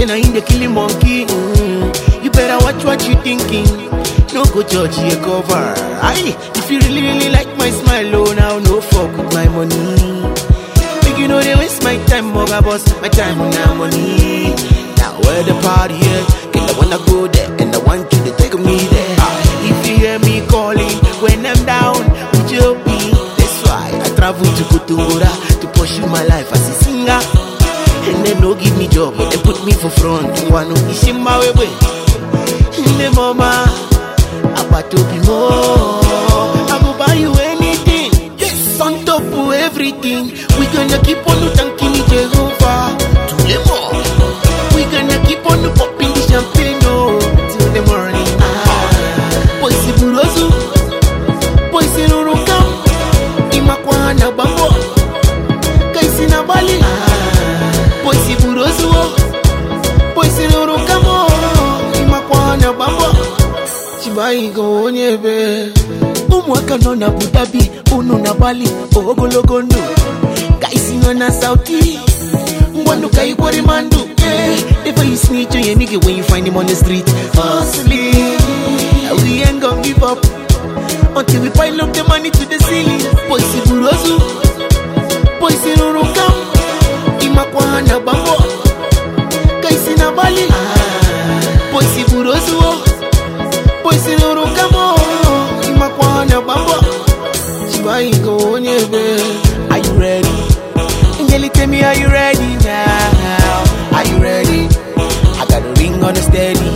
say na in the killing monkey. You better watch what you thinking. No go judge your cover. Aye, if you really like my smile, oh now no fuck with my money. Make you know they waste my time, moga boss. My time on now money. Now where the party at? Girl, I wanna go there and I want you to take me there. If you hear me calling when I'm down, would you be? That's why I travel to Kutungura to pursue my life as a singer. And then no give me job, they put me for front. One of is in my way. In the mama, about to be more. I go buy you anything. Yes, on top of everything. We gonna keep on thanking Jehovah to the more. We gonna keep on popping the champagne till the morning. Boys Burozu, boys Rurukam, Imakwana Bambo, Kaisina Bali. Boys Burozu, boys Rurukam, Imakwana Bambo. Chibai go nyebe. Umwaka nona Budabi, Uno na Bali, Ogologondo. Kaisina na Sauti. Wando kai kwari mandu, never you snitch on your nigga when you find him on the street. Hustling, we ain't gon' give up until we pile up the money to the ceiling. Boys Burozu, boys Rurukam, Imakwana Bambo, Kaisina Bali. Boys Burozu, boys Rurukam, Imakwana Bambo. Chibai go nyebe. Are you ready? Tell me, are you ready now? Are you ready? I got a ring on the steady.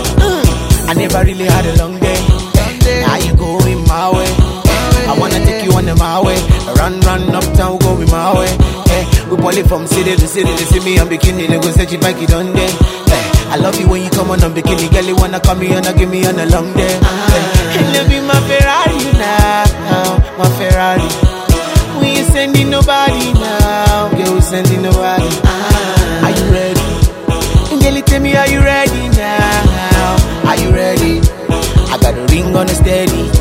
I never really had a long day. Now you going my way. I wanna take you on my way. Run uptown, go in my way. We poly from city to city. They see me on bikini, they go search it back it on day. I love you when you come on bikini, girl. You wanna come here and give me on a long day. Let me my Ferrari now, my Ferrari. We ain't sending nobody now. Girl, we sending nobody. Are you ready? Girl, tell me, are you ready now? Are you ready? I got a ring on the steady.